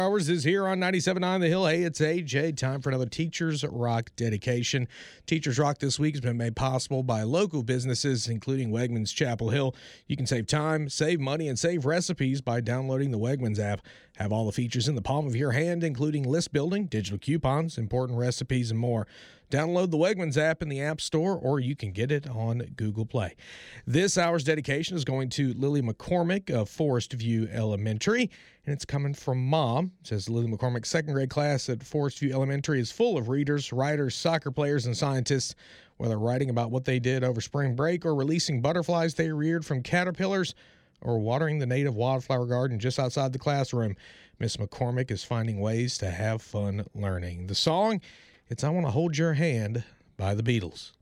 Hours is here on 97.9 The Hill. Hey, it's AJ. Time for another Teachers Rock dedication. Teachers Rock this week has been made possible by local businesses, including Wegmans Chapel Hill. You can save time, save money, and save recipes by downloading the Wegmans app. Have all the features in the palm of your hand, including list building, digital coupons, important recipes, and more. Download the Wegmans app in the App Store, or you can get it on Google Play. This hour's dedication is going to Lily McCormick of Forest View Elementary, and it's coming from Mom. It says Lily McCormick's second grade class at Forest View Elementary is full of readers, writers, soccer players, and scientists. Whether writing about what they did over spring break or releasing butterflies they reared from caterpillars or watering the native wildflower garden just outside the classroom, Miss McCormick is finding ways to have fun learning. The song, it's I Want to Hold Your Hand by the Beatles.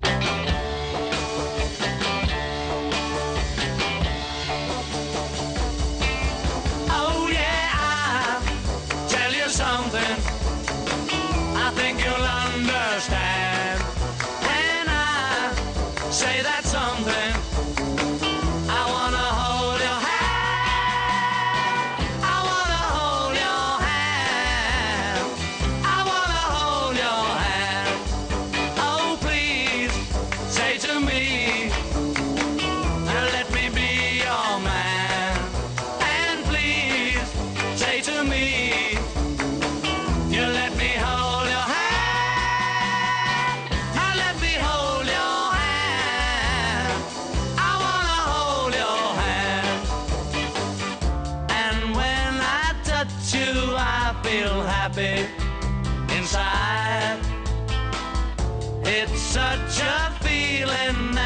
Oh yeah, I'll tell you something I think you'll understand when I say that something. I want to hold your hand. I want to hold your hand. I want to hold your hand. Oh, please say to me, let me be your man. And please say to me, you let me hold your hand. Let me hold your hand. I wanna hold your hand. And when I touch you, I feel happy inside. It's such a feeling